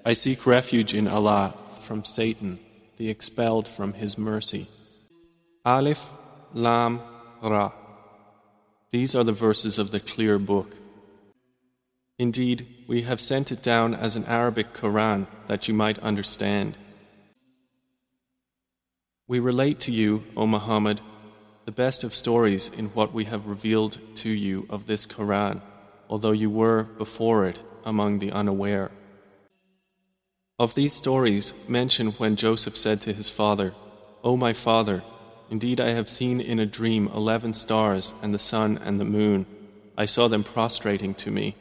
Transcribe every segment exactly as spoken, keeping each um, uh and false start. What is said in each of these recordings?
I seek refuge in Allah from Satan, the expelled from His mercy. Alif, Lam, Ra. These are the verses of the clear book. Indeed, we have sent it down as an Arabic Quran that you might understand. We relate to you, O Muhammad, the best of stories in what we have revealed to you of this Quran, although you were, before it, among the unaware. Of these stories, mention when Joseph said to his father, O my father, indeed I have seen in a dream eleven stars and the sun and the moon. I saw them prostrating to me.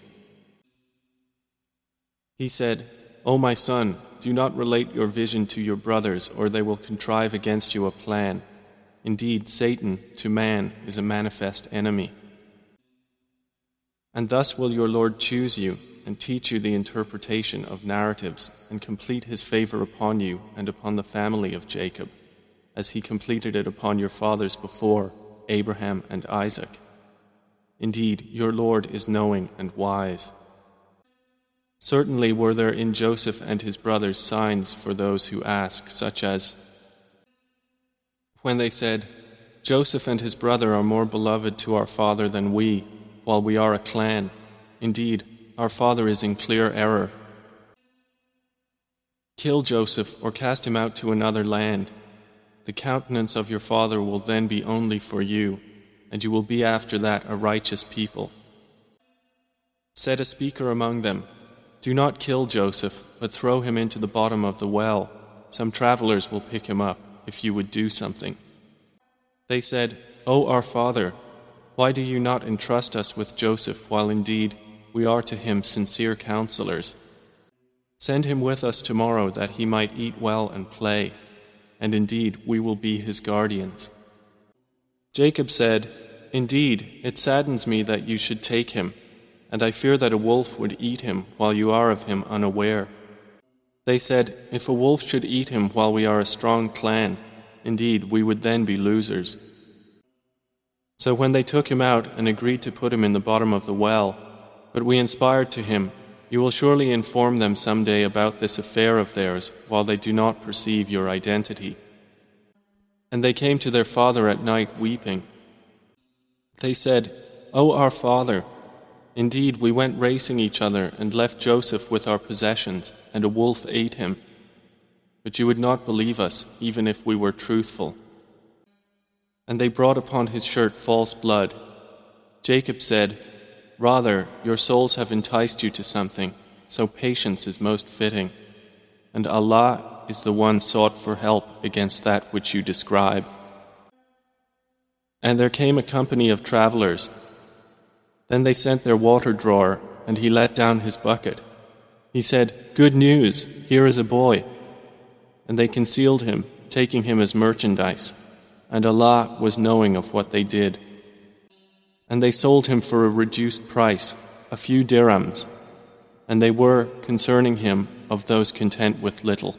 He said, O my son, do not relate your vision to your brothers, or they will contrive against you a plan. Indeed, Satan, to man, is a manifest enemy. And thus will your Lord choose you and teach you the interpretation of narratives and complete His favor upon you and upon the family of Jacob, as He completed it upon your fathers before, Abraham and Isaac. Indeed, your Lord is knowing and wise. Certainly were there in Joseph and his brothers signs for those who ask, such as when they said, Joseph and his brother are more beloved to our father than we, while we are a clan. Indeed, our father is in clear error. Kill Joseph or cast him out to another land. The countenance of your father will then be only for you, and you will be after that a righteous people. Said a speaker among them, do not kill Joseph, but throw him into the bottom of the well. Some travelers will pick him up, if you would do something. They said, O our father, why do you not entrust us with Joseph, while indeed we are to him sincere counselors? Send him with us tomorrow, that he might eat well and play, and indeed we will be his guardians. Jacob said, Indeed, it saddens me that you should take him, and I fear that a wolf would eat him while you are of him unaware. They said, If a wolf should eat him while we are a strong clan, indeed we would then be losers. So when they took him out and agreed to put him in the bottom of the well, but we inspired to him, you will surely inform them someday about this affair of theirs while they do not perceive your identity. And they came to their father at night weeping. They said, O our father, indeed, we went racing each other and left Joseph with our possessions, and a wolf ate him. But you would not believe us, even if we were truthful. And they brought upon his shirt false blood. Jacob said, Rather, your souls have enticed you to something, so patience is most fitting. And Allah is the one sought for help against that which you describe. And there came a company of travelers. Then they sent their water drawer, and he let down his bucket. He said, Good news, here is a boy. And they concealed him, taking him as merchandise, and Allah was knowing of what they did. And they sold him for a reduced price, a few dirhams, and they were, concerning him, of those content with little.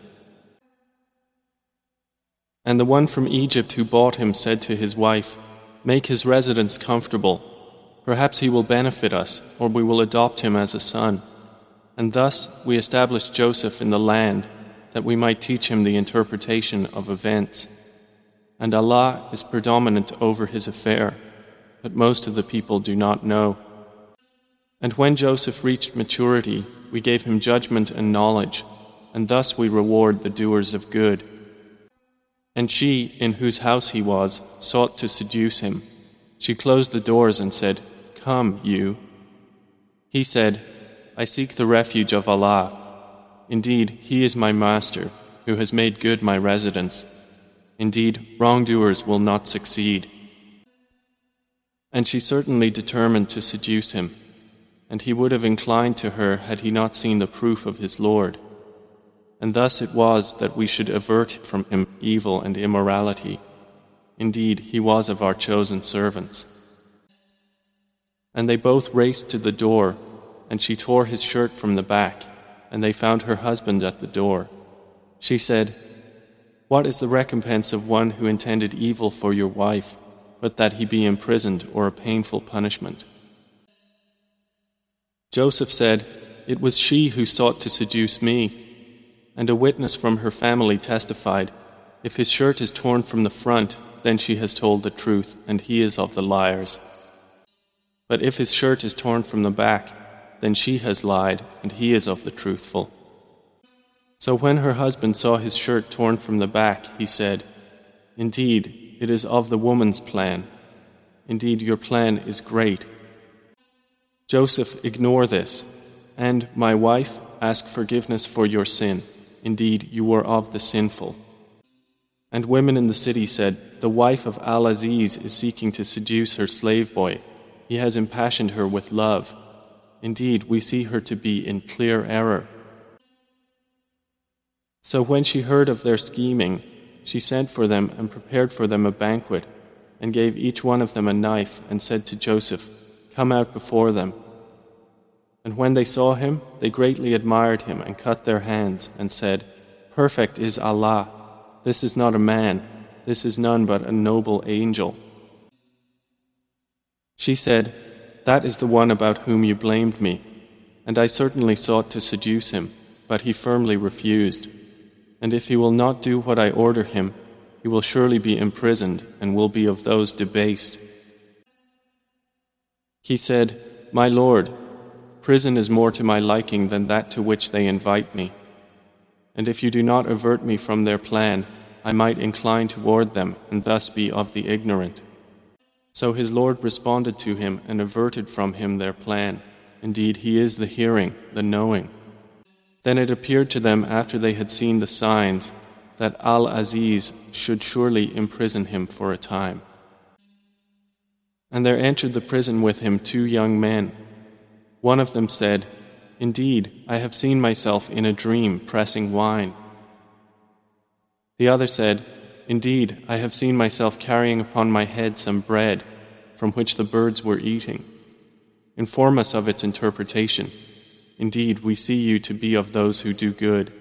And the one from Egypt who bought him said to his wife, Make his residence comfortable. Perhaps he will benefit us, or we will adopt him as a son. And thus we established Joseph in the land, that we might teach him the interpretation of events. And Allah is predominant over his affair, but most of the people do not know. And when Joseph reached maturity, we gave him judgment and knowledge, and thus we reward the doers of good. And she, in whose house he was, sought to seduce him. She closed the doors and said, Come, you. He said, I seek the refuge of Allah. Indeed, He is my master, who has made good my residence. Indeed, wrongdoers will not succeed. And she certainly determined to seduce him, and he would have inclined to her had he not seen the proof of his Lord. And thus it was that we should avert from him evil and immorality. Indeed, he was of our chosen servants. And they both raced to the door, and she tore his shirt from the back, and they found her husband at the door. She said, What is the recompense of one who intended evil for your wife, but that he be imprisoned or a painful punishment? Joseph said, It was she who sought to seduce me, And a witness from her family testified, if his shirt is torn from the front, then she has told the truth, and he is of the liars. But if his shirt is torn from the back, then she has lied, and he is of the truthful. So when her husband saw his shirt torn from the back, he said, Indeed, it is of the woman's plan. Indeed, your plan is great. Joseph, ignore this, and, my wife, ask forgiveness for your sin. Indeed, you were of the sinful. And women in the city said, The wife of Al-Aziz is seeking to seduce her slave boy. He has impassioned her with love. Indeed, we see her to be in clear error. So when she heard of their scheming, she sent for them and prepared for them a banquet, and gave each one of them a knife, and said to Joseph, Come out before them. And when they saw him, they greatly admired him and cut their hands, and said, Perfect is Allah. This is not a man. This is none but a noble angel. She said, That is the one about whom you blamed me, and I certainly sought to seduce him, but he firmly refused. And if he will not do what I order him, he will surely be imprisoned and will be of those debased. He said, My Lord, prison is more to my liking than that to which they invite me. And if you do not avert me from their plan, I might incline toward them and thus be of the ignorant. So his Lord responded to him and averted from him their plan. Indeed, he is the hearing, the knowing. Then it appeared to them after they had seen the signs that Al-Aziz should surely imprison him for a time. And there entered the prison with him two young men. One of them said, Indeed, I have seen myself in a dream pressing wine. The other said, Indeed, I have seen myself carrying upon my head some bread from which the birds were eating. Inform us of its interpretation. Indeed, we see you to be of those who do good.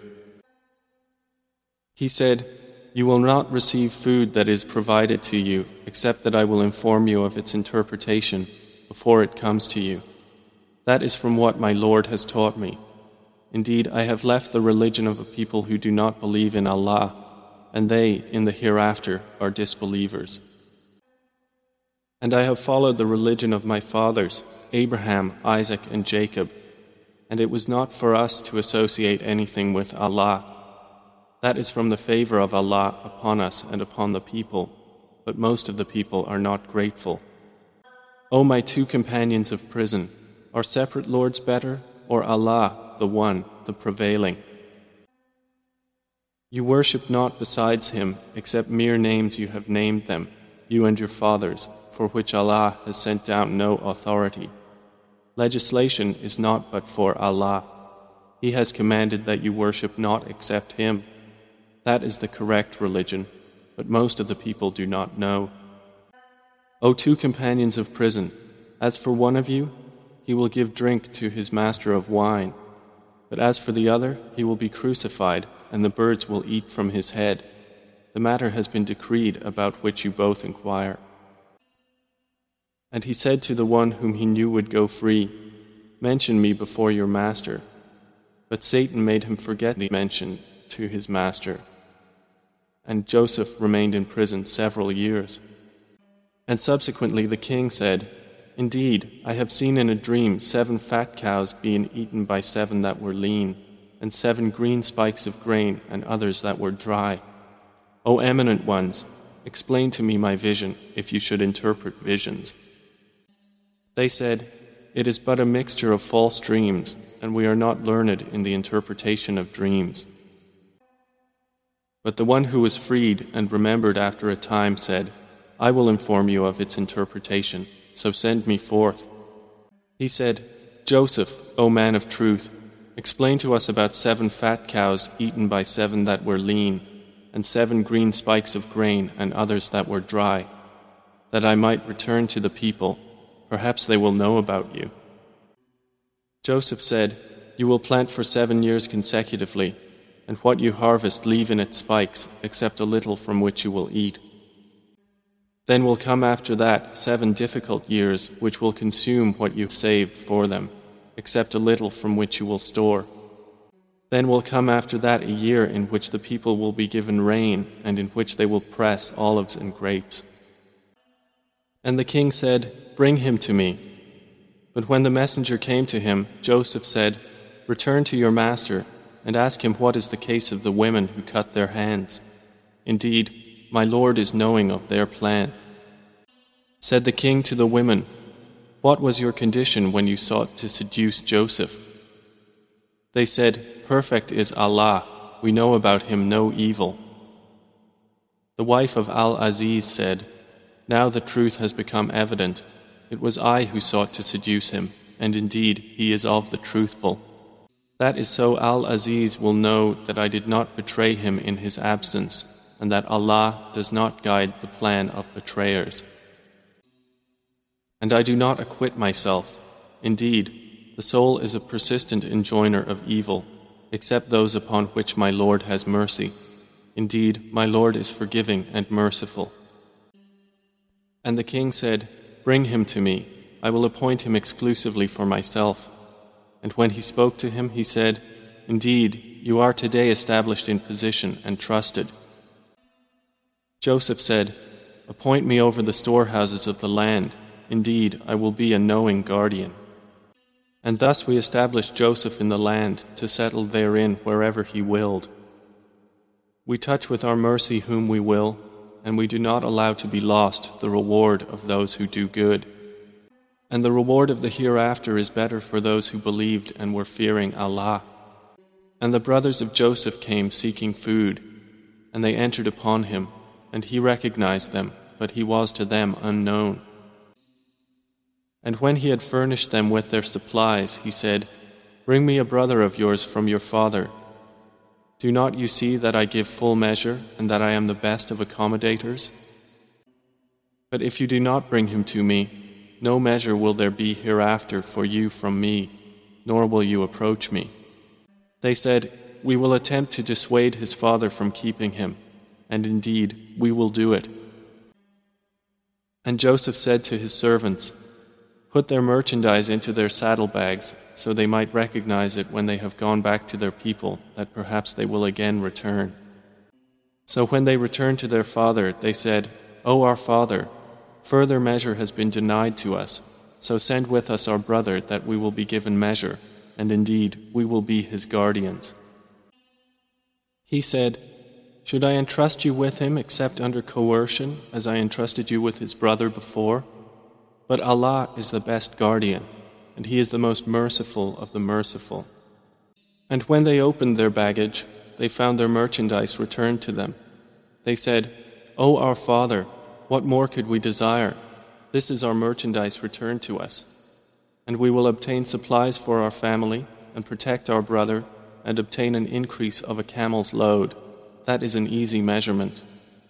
He said, You will not receive food that is provided to you, except that I will inform you of its interpretation before it comes to you. That is from what my Lord has taught me. Indeed, I have left the religion of a people who do not believe in Allah, and they, in the hereafter, are disbelievers. And I have followed the religion of my fathers, Abraham, Isaac, and Jacob, and it was not for us to associate anything with Allah. That is from the favor of Allah upon us and upon the people, but most of the people are not grateful. O my two companions of prison, are separate lords better, or Allah, the One, the Prevailing? You worship not besides Him, except mere names you have named them, you and your fathers, for which Allah has sent down no authority. Legislation is not but for Allah. He has commanded that you worship not except Him. That is the correct religion, but most of the people do not know. O two companions of prison, as for one of you, he will give drink to his master of wine, but as for the other, he will be crucified, and the birds will eat from his head. The matter has been decreed about which you both inquire. And he said to the one whom he knew would go free, Mention me before your master. But Satan made him forget the mention to his master. And Joseph remained in prison several years. And subsequently the king said, Indeed, I have seen in a dream seven fat cows being eaten by seven that were lean, and seven green spikes of grain and others that were dry. O eminent ones, explain to me my vision, if you should interpret visions. They said, It is but a mixture of false dreams, and we are not learned in the interpretation of dreams. But the one who was freed and remembered after a time said, I will inform you of its interpretation, so send me forth. He said, Joseph, O man of truth, explain to us about seven fat cows eaten by seven that were lean, and seven green spikes of grain and others that were dry, that I might return to the people. Perhaps they will know about you. Joseph said, You will plant for seven years consecutively, and what you harvest leave in its spikes, except a little from which you will eat. Then will come after that seven difficult years, which will consume what you saved for them, except a little from which you will store. Then will come after that a year in which the people will be given rain and in which they will press olives and grapes. And the king said, "Bring him to me." But when the messenger came to him, Joseph said, "Return to your master and ask him what is the case of the women who cut their hands. Indeed, my Lord is knowing of their plan." Said the king to the women, "What was your condition when you sought to seduce Joseph?" They said, "Perfect is Allah, we know about him no evil." The wife of Al-Aziz said, "Now the truth has become evident. It was I who sought to seduce him, and indeed he is of the truthful. That is so Al-Aziz will know that I did not betray him in his absence, and that Allah does not guide the plan of betrayers. And I do not acquit myself. Indeed, the soul is a persistent enjoiner of evil, except those upon which my Lord has mercy. Indeed, my Lord is forgiving and merciful." And the king said, "Bring him to me. I will appoint him exclusively for myself." And when he spoke to him, he said, "Indeed, you are today established in position and trusted." Joseph said, "Appoint me over the storehouses of the land. Indeed, I will be a knowing guardian." And thus we established Joseph in the land to settle therein wherever he willed. We touch with our mercy whom we will, and we do not allow to be lost the reward of those who do good. And the reward of the hereafter is better for those who believed and were fearing Allah. And the brothers of Joseph came seeking food, and they entered upon him, and he recognized them, but he was to them unknown. And when he had furnished them with their supplies, he said, "Bring me a brother of yours from your father. Do not you see that I give full measure and that I am the best of accommodators? But if you do not bring him to me, no measure will there be hereafter for you from me, nor will you approach me." They said, "We will attempt to dissuade his father from keeping him, and indeed we will do it." And Joseph said to his servants, "Put their merchandise into their saddlebags, so they might recognize it when they have gone back to their people, that perhaps they will again return." So when they returned to their father, they said, "O our father, further measure has been denied to us, so send with us our brother that we will be given measure, and indeed we will be his guardians." He said, "Should I entrust you with him except under coercion, as I entrusted you with his brother before? But Allah is the best guardian, and He is the most merciful of the merciful." And when they opened their baggage, they found their merchandise returned to them. They said, "O our father, what more could we desire? This is our merchandise returned to us. And we will obtain supplies for our family, and protect our brother, and obtain an increase of a camel's load. That is an easy measurement."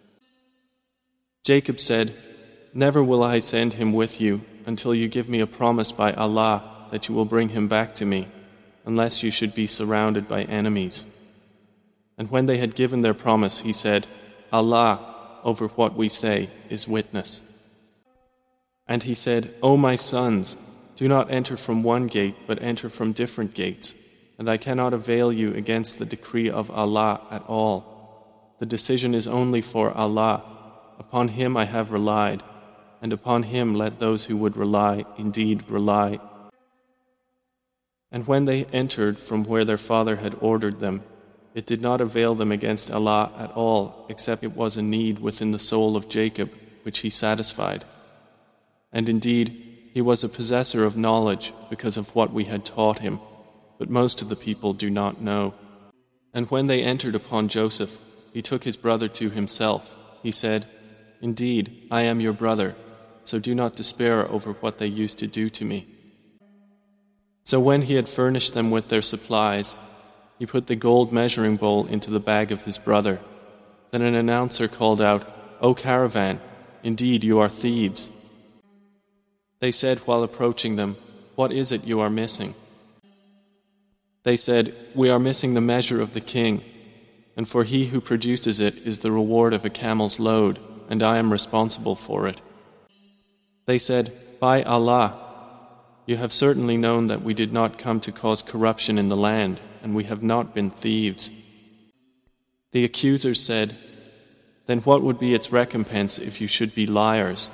Jacob said, "Never will I send him with you until you give me a promise by Allah that you will bring him back to me, unless you should be surrounded by enemies." And when they had given their promise, he said, "Allah, over what we say, is witness." And he said, "O my sons, do not enter from one gate, but enter from different gates, and I cannot avail you against the decree of Allah at all. The decision is only for Allah. Upon Him I have relied, and upon Him let those who would rely indeed rely." And when they entered from where their father had ordered them, it did not avail them against Allah at all, except it was a need within the soul of Jacob, which he satisfied. And indeed, he was a possessor of knowledge because of what we had taught him, but most of the people do not know. And when they entered upon Joseph, he took his brother to himself. He said, "Indeed, I am your brother, so do not despair over what they used to do to me." So when he had furnished them with their supplies, he put the gold measuring bowl into the bag of his brother. Then an announcer called out, "O caravan, indeed you are thieves." They said while approaching them, "What is it you are missing?" They said, "We are missing the measure of the king, and for he who produces it is the reward of a camel's load, and I am responsible for it." They said, "By Allah, you have certainly known that we did not come to cause corruption in the land, and we have not been thieves." The accusers said, "Then what would be its recompense if you should be liars?"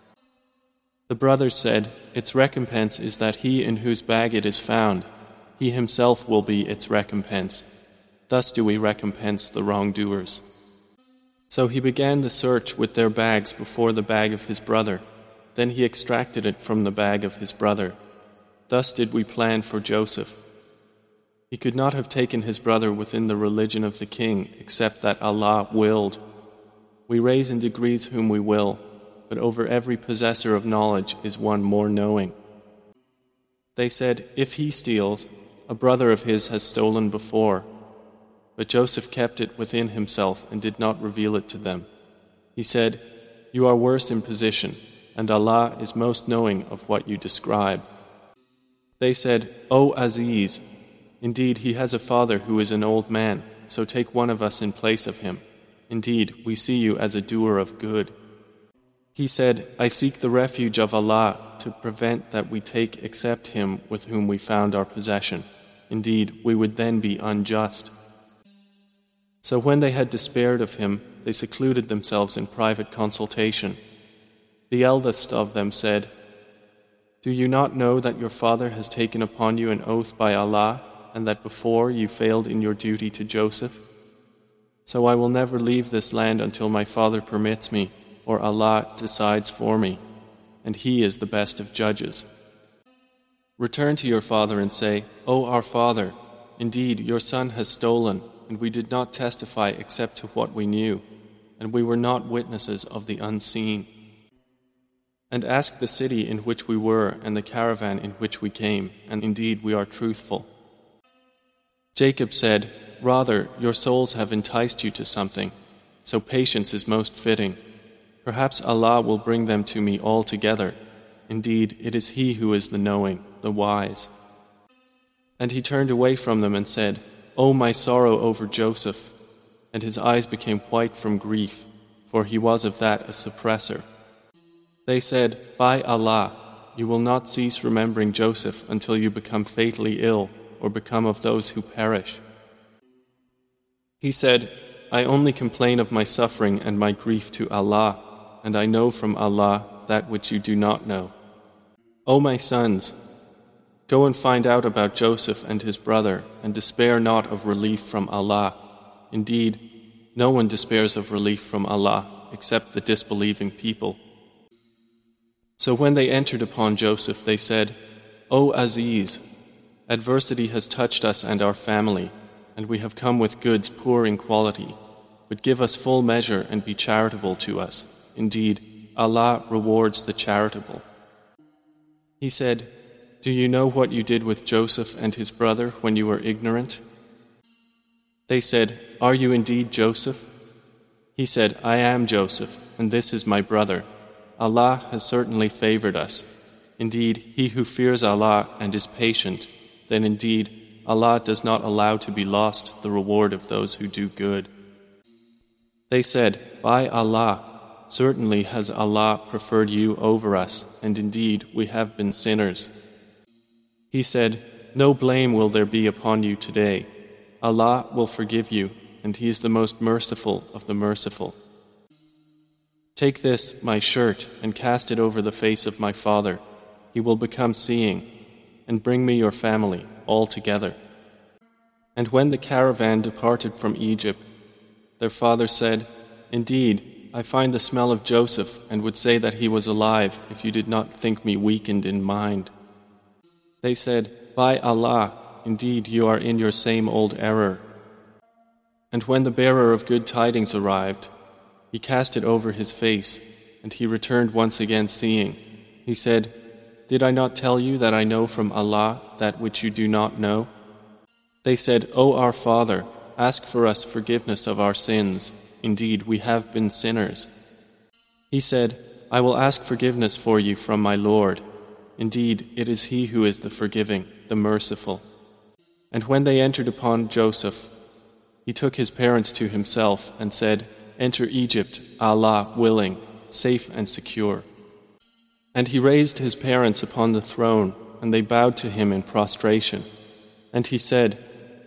The brothers said, "Its recompense is that he in whose bag it is found, he himself will be its recompense. Thus do we recompense the wrongdoers." So he began the search with their bags before the bag of his brother. Then he extracted it from the bag of his brother. Thus did we plan for Joseph. He could not have taken his brother within the religion of the king except that Allah willed. We raise in degrees whom we will, but over every possessor of knowledge is one more knowing. They said, "If he steals, a brother of his has stolen before." But Joseph kept it within himself and did not reveal it to them. He said, "You are worse in position, and Allah is most knowing of what you describe." They said, "O Aziz, indeed he has a father who is an old man, so take one of us in place of him. Indeed, we see you as a doer of good." He said, "I seek the refuge of Allah to prevent that we take except him with whom we found our possession. Indeed, we would then be unjust." So when they had despaired of him, they secluded themselves in private consultation. The eldest of them said, "Do you not know that your father has taken upon you an oath by Allah, and that before you failed in your duty to Joseph? So I will never leave this land until my father permits me, or Allah decides for me, and He is the best of judges. Return to your father and say, 'O our father, indeed your son has stolen, and we did not testify except to what we knew, and we were not witnesses of the unseen.' And ask the city in which we were and the caravan in which we came, and indeed we are truthful." Jacob said, "Rather, your souls have enticed you to something, so patience is most fitting. Perhaps Allah will bring them to me all together. Indeed, it is He who is the knowing, the wise." And he turned away from them and said, "O my sorrow over Joseph," and his eyes became white from grief, for he was of that a suppressor. They said, "By Allah, you will not cease remembering Joseph until you become fatally ill or become of those who perish." He said, "I only complain of my suffering and my grief to Allah, and I know from Allah that which you do not know. O my sons, go and find out about Joseph and his brother, and despair not of relief from Allah. Indeed, no one despairs of relief from Allah except the disbelieving people." So when they entered upon Joseph, they said, "O Aziz, adversity has touched us and our family, and we have come with goods poor in quality, but give us full measure and be charitable to us. Indeed, Allah rewards the charitable." He said, "Do you know what you did with Joseph and his brother when you were ignorant?" They said, "Are you indeed Joseph?" He said, "I am Joseph, and this is my brother. Allah has certainly favored us. Indeed, he who fears Allah and is patient, then indeed Allah does not allow to be lost the reward of those who do good." They said, "By Allah, certainly has Allah preferred you over us, and indeed we have been sinners." He said, "No blame will there be upon you today. Allah will forgive you, and He is the most merciful of the merciful. Take this, my shirt, and cast it over the face of my father. He will become seeing, and bring me your family, all together." And when the caravan departed from Egypt, their father said, "Indeed, I find the smell of Joseph, and would say that he was alive if you did not think me weakened in mind." They said, "By Allah, indeed you are in your same old error." And when the bearer of good tidings arrived, he cast it over his face, and he returned once again seeing. He said, "Did I not tell you that I know from Allah that which you do not know?" They said, "O our father, ask for us forgiveness of our sins. Indeed, we have been sinners." He said, "I will ask forgiveness for you from my Lord. Indeed, it is He who is the forgiving, the merciful." And when they entered upon Joseph, he took his parents to himself and said, "Enter Egypt, Allah willing, safe and secure." And he raised his parents upon the throne, and they bowed to him in prostration. And he said,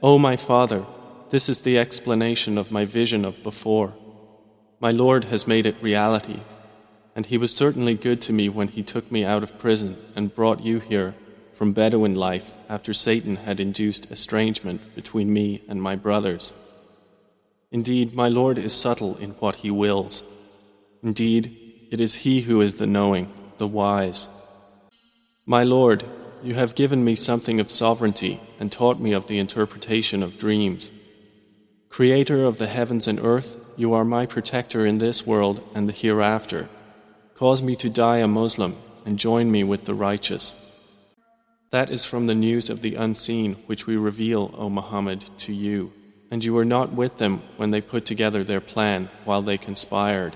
O my father, this is the explanation of my vision of before. My Lord has made it reality, and He was certainly good to me when He took me out of prison and brought you here from Bedouin life after Satan had induced estrangement between me and my brothers. Indeed, my Lord is subtle in what He wills. Indeed, it is He who is the knowing, the wise. My Lord, you have given me something of sovereignty and taught me of the interpretation of dreams. Creator of the heavens and earth, you are my protector in this world and the hereafter. Cause me to die a Muslim and join me with the righteous. That is from the news of the unseen which we reveal, O Muhammad, to you, and you were not with them when they put together their plan while they conspired.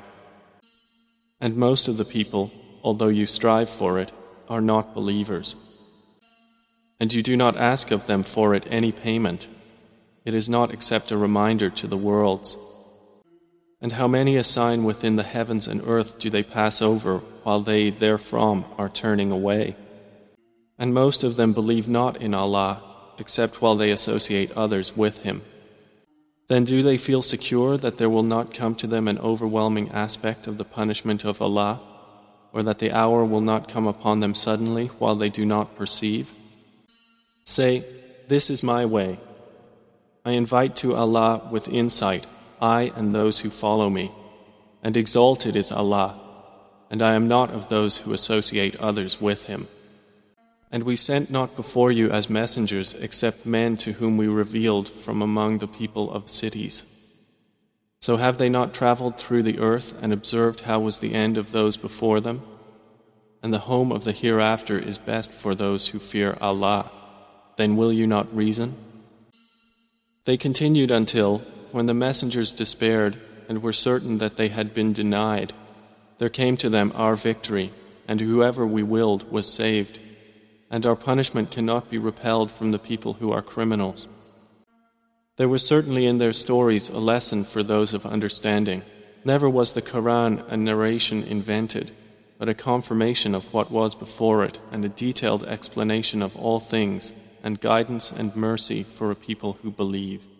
And most of the people, although you strive for it, are not believers. And you do not ask of them for it any payment. It is not except a reminder to the worlds. And how many a sign within the heavens and earth do they pass over while they therefrom are turning away? And most of them believe not in Allah, except while they associate others with Him. Then do they feel secure that there will not come to them an overwhelming aspect of the punishment of Allah, or that the hour will not come upon them suddenly while they do not perceive? Say, this is my way. I invite to Allah with insight, I and those who follow me, and exalted is Allah, and I am not of those who associate others with Him. And we sent not before you as messengers except men to whom we revealed from among the people of cities. So have they not traveled through the earth and observed how was the end of those before them? And the home of the hereafter is best for those who fear Allah. Then will you not reason? They continued until, when the messengers despaired and were certain that they had been denied, there came to them our victory, and whoever we willed was saved. And our punishment cannot be repelled from the people who are criminals. There was certainly in their stories a lesson for those of understanding. Never was the Quran a narration invented, but a confirmation of what was before it and a detailed explanation of all things and guidance and mercy for a people who believe.